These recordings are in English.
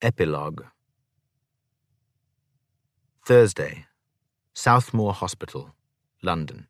Epilogue. Thursday, Southmore Hospital, London.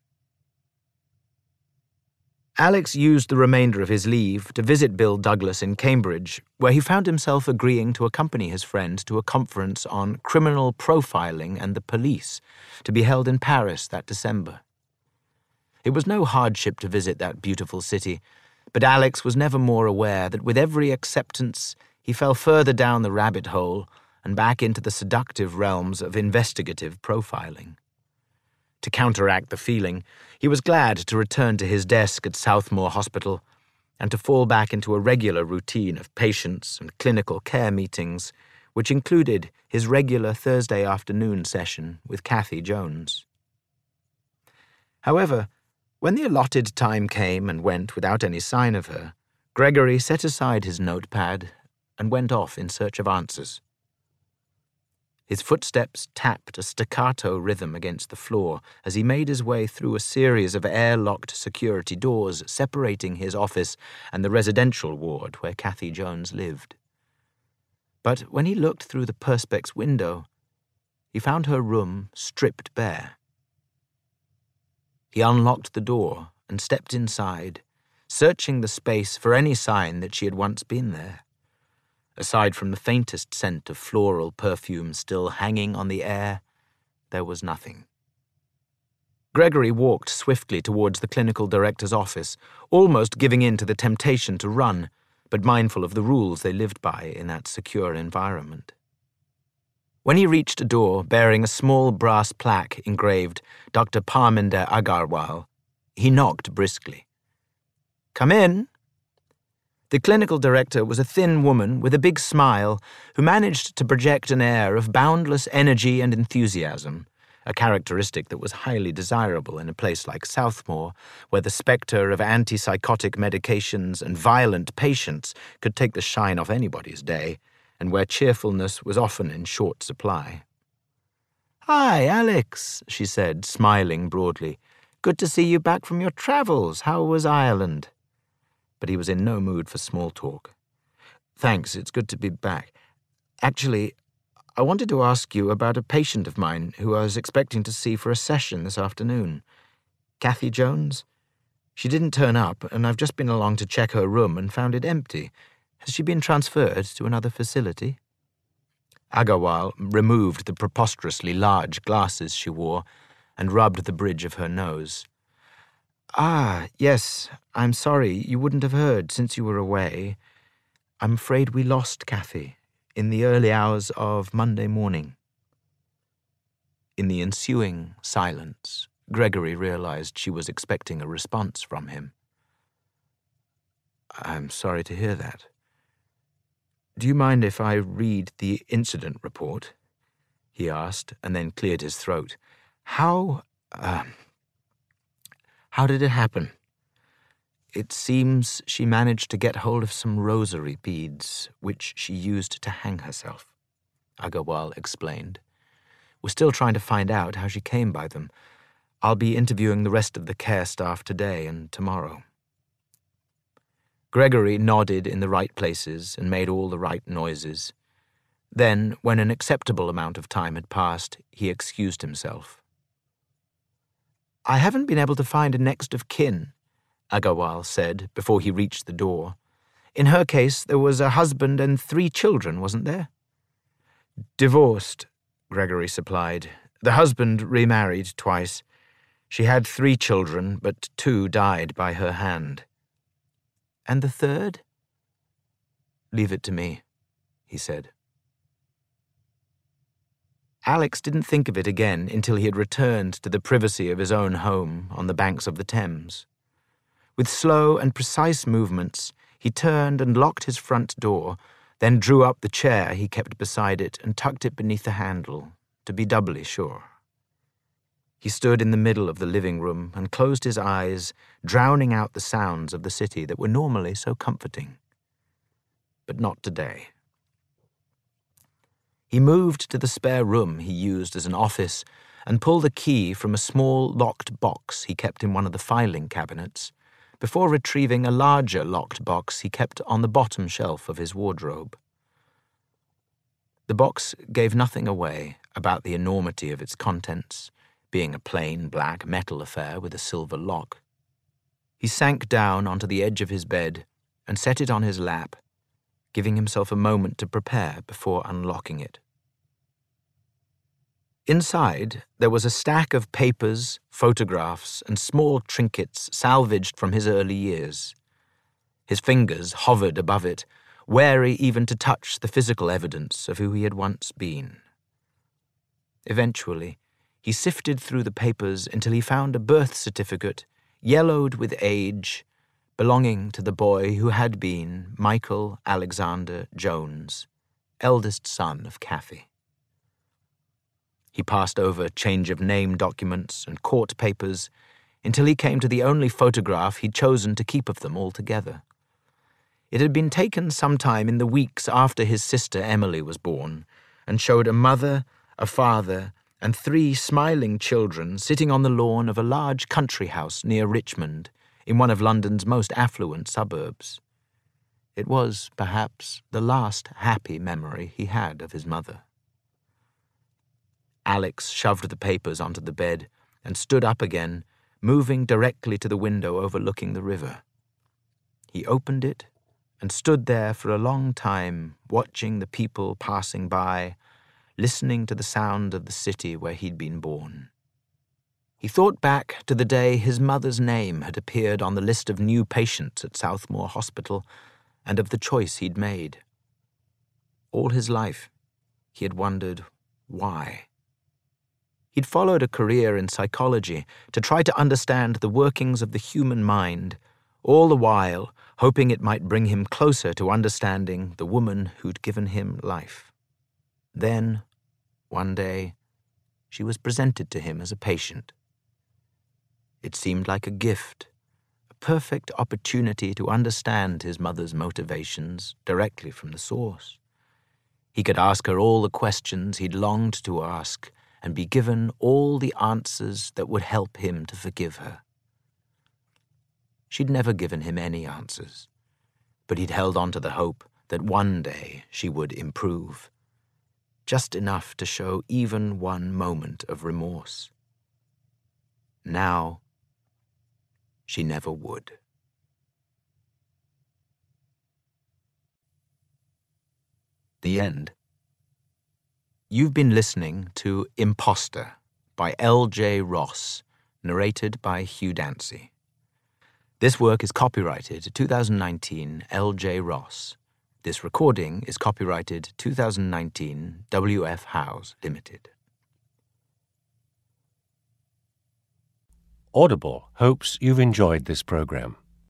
Alex used the remainder of his leave to visit Bill Douglas in Cambridge, where he found himself agreeing to accompany his friend to a conference on criminal profiling and the police, to be held in Paris that December. It was no hardship to visit that beautiful city, but Alex was never more aware that with every acceptance he fell further down the rabbit hole and back into the seductive realms of investigative profiling. To counteract the feeling, he was glad to return to his desk at Southmore Hospital and to fall back into a regular routine of patients and clinical care meetings, which included his regular Thursday afternoon session with Cathy Jones. However, when the allotted time came and went without any sign of her, Gregory set aside his notepad and went off in search of answers. His footsteps tapped a staccato rhythm against the floor as he made his way through a series of air-locked security doors separating his office and the residential ward where Cathy Jones lived. But when he looked through the perspex window, he found her room stripped bare. He unlocked the door and stepped inside, searching the space for any sign that she had once been there. Aside from the faintest scent of floral perfume still hanging on the air, there was nothing. Gregory walked swiftly towards the clinical director's office, almost giving in to the temptation to run, but mindful of the rules they lived by in that secure environment. When he reached a door bearing a small brass plaque engraved Dr. Parminder Agarwal, he knocked briskly. "Come in." The clinical director was a thin woman with a big smile who managed to project an air of boundless energy and enthusiasm, a characteristic that was highly desirable in a place like Southmore, where the spectre of antipsychotic medications and violent patients could take the shine off anybody's day, and where cheerfulness was often in short supply. "Hi, Alex," she said, smiling broadly. "Good to see you back from your travels. How was Ireland?" But he was in no mood for small talk. "Thanks, it's good to be back. Actually, I wanted to ask you about a patient of mine who I was expecting to see for a session this afternoon. Cathy Jones? She didn't turn up, and I've just been along to check her room and found it empty. Has she been transferred to another facility?" Agarwal removed the preposterously large glasses she wore and rubbed the bridge of her nose. "Ah, yes, I'm sorry, you wouldn't have heard since you were away. I'm afraid we lost Cathy in the early hours of Monday morning." In the ensuing silence, Gregory realized she was expecting a response from him. "I'm sorry to hear that. Do you mind if I read the incident report?" he asked, and then cleared his throat. How did it happen?" "It seems she managed to get hold of some rosary beads, which she used to hang herself," Agarwal explained. "We're still trying to find out how she came by them. I'll be interviewing the rest of the care staff today and tomorrow." Gregory nodded in the right places and made all the right noises. Then, when an acceptable amount of time had passed, he excused himself. "I haven't been able to find a next of kin," Agarwal said before he reached the door. "In her case, there was a husband and 3 children, wasn't there?" "Divorced," Gregory supplied. "The husband remarried twice. She had 3 children, but 2 died by her hand." "And the third?" "Leave it to me," he said. Alex didn't think of it again until he had returned to the privacy of his own home on the banks of the Thames. With slow and precise movements, he turned and locked his front door, then drew up the chair he kept beside it and tucked it beneath the handle, to be doubly sure. He stood in the middle of the living room and closed his eyes, drowning out the sounds of the city that were normally so comforting. But not today. He moved to the spare room he used as an office and pulled a key from a small locked box he kept in one of the filing cabinets, before retrieving a larger locked box he kept on the bottom shelf of his wardrobe. The box gave nothing away about the enormity of its contents, being a plain black metal affair with a silver lock. He sank down onto the edge of his bed and set it on his lap, giving himself a moment to prepare before unlocking it. Inside, there was a stack of papers, photographs, and small trinkets salvaged from his early years. His fingers hovered above it, wary even to touch the physical evidence of who he had once been. Eventually, he sifted through the papers until he found a birth certificate, yellowed with age, belonging to the boy who had been Michael Alexander Jones, eldest son of Kathy. He passed over change of name documents and court papers until he came to the only photograph he'd chosen to keep of them altogether. It had been taken sometime in the weeks after his sister Emily was born and showed a mother, a father, and 3 smiling children sitting on the lawn of a large country house near Richmond, in one of London's most affluent suburbs. It was, perhaps, the last happy memory he had of his mother. Alex shoved the papers onto the bed and stood up again, moving directly to the window overlooking the river. He opened it and stood there for a long time, watching the people passing by, listening to the sound of the city where he'd been born. He thought back to the day his mother's name had appeared on the list of new patients at Southmore Hospital and of the choice he'd made. All his life, he had wondered why. He'd followed a career in psychology to try to understand the workings of the human mind, all the while hoping it might bring him closer to understanding the woman who'd given him life. Then, one day, she was presented to him as a patient. It seemed like a gift, a perfect opportunity to understand his mother's motivations directly from the source. He could ask her all the questions he'd longed to ask and be given all the answers that would help him to forgive her. She'd never given him any answers, but he'd held on to the hope that one day she would improve, just enough to show even one moment of remorse. Now, she never would. The end. You've been listening to Imposter by L.J. Ross, narrated by Hugh Dancy. This work is copyrighted 2019 L.J. Ross. This recording is copyrighted 2019 W.F. Howes Limited. Audible hopes you've enjoyed this program.